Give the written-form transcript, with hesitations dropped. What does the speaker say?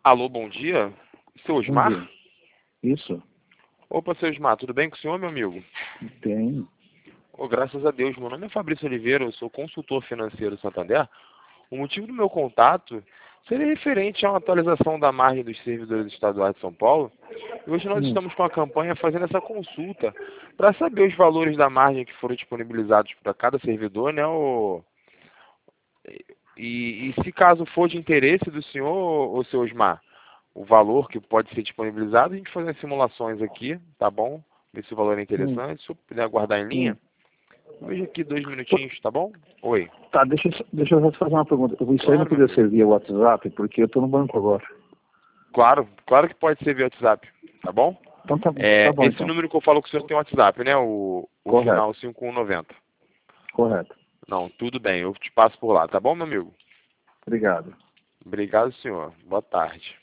Alô, bom dia. Seu Bom Osmar? dia. Isso, Opa, seu Osmar, tudo bem com o senhor, meu amigo? tem. Oh, graças a Deus, meu nome é Fabrício Oliveira, eu sou consultor financeiro Santander. O motivo do meu contato seria referente a uma atualização da margem dos servidores estaduais de São Paulo. E hoje nós Hum, estamos com a campanha fazendo essa consulta para saber os valores da margem que foram disponibilizados para cada servidor, né? E se caso for de interesse do senhor, ou seu Osmar, o valor que pode ser disponibilizado, a gente faz as simulações aqui, tá bom? Ver se o valor é hum, interessante. Se eu puder aguardar em linha, hum. veja aqui 2 minutinhos, Pô, tá bom? Oi. tá, deixa eu só te fazer uma pergunta. Isso aí não Claro, meu podia amigo. ser via WhatsApp, porque eu tô no banco agora. Claro, claro que pode ser via WhatsApp, tá bom? Então tá bom Esse então. número que eu falo com o senhor tem WhatsApp, né? O Correto, final 5190. correto. Não, tudo bem, eu te passo por lá, tá bom, meu amigo? Obrigado. Obrigado, senhor. Boa tarde.